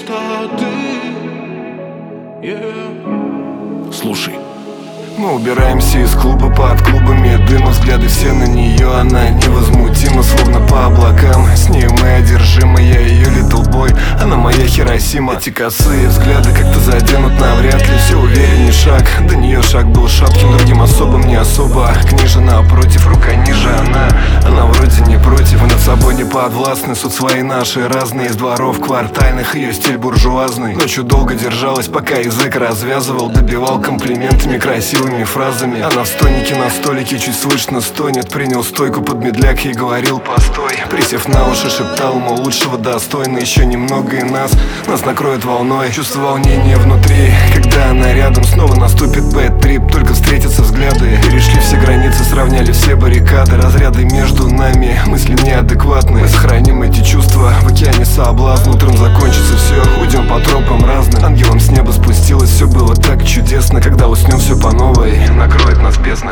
пустоты. Слушай. Мы убираемся из клуба под клубами дыма. Взгляды все на нее, она невозмутима, словно по облакам. С ней мы одержимы, я ее little boy, она моя Хиросима. Эти косые взгляды как-то заденут навряд ли. Все уверенней шаг, до нее шаг был шатким, другим особым не особо. Книжа напротив, рука ниже, она вроде не против. И над собой не подвластны, суд свои наши разные. Из дворов квартальных, ее стиль буржуазный. Ночью долго держалась, пока язык развязывал. Добивал комплиментами, красивыми фразами. Она в стонике на столике чуть слышно стонет. Принял стойку под медляк и говорил постой. Присев на уши, шептал, мол, лучшего достойно. Еще немного и нас накроет волной. Чувство волнения внутри, когда она рядом. Снова наступит бэд-трип, только встретятся взгляды. Перешли все границы, сравняли все баррикады. Разряды между нами, мысли неадекватные. Мы сохраним эти чувства в океане соблазн. Утром закончится все, уйдем по тропам разным. Ангелом с неба спустилось, все было так чудесно. Когда уснем, все по новой накроет нас бездна.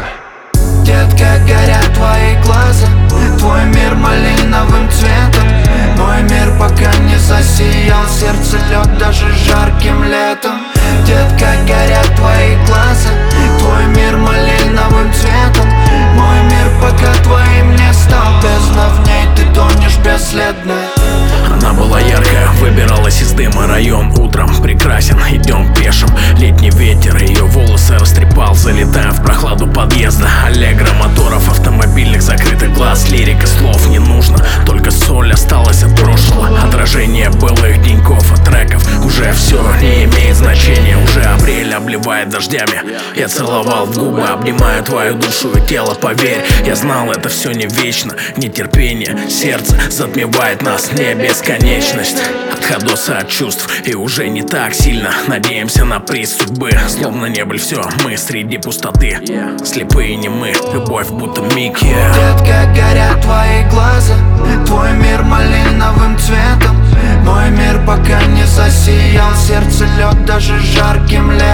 Детка, горят твои глаза, твой мир малиновым цветом. Мой мир пока не засиял, сердце лед даже жарким летом. Детка, горят твои глаза, твой мир малиновым цветом. Мой мир пока твоим не стал, бездна в ней, ты тонешь бесследно. Она была яркая, выбиралась из дыма. Район утром прекрасен, идем пешим. Летний ветер ее волосы растрепал. Залетаем в прохладу подъезда. Аллегро моторов, автомобильных закрытых глаз. Лирика слов не нужно, только соль осталась от прошлого. Отражение былых деньков и треков. Уже все не имеет значения. Уже апрель обливает дождями. Я целовал в губы, обнимаю твою душу и тело. Поверь, я знал, это все не вечно. Нетерпение, сердце затмевает нас, не бесконечность. Отходоса от чувств и уже не так сильно надеемся на приз судьбы. Словно не были все, мы среди пустоты. Слепые не мы, любовь будто миг. Детка, горят твои глаза, твой мир малиновым цветом. Мой мир пока не засиял, сердце лед даже жарким летом.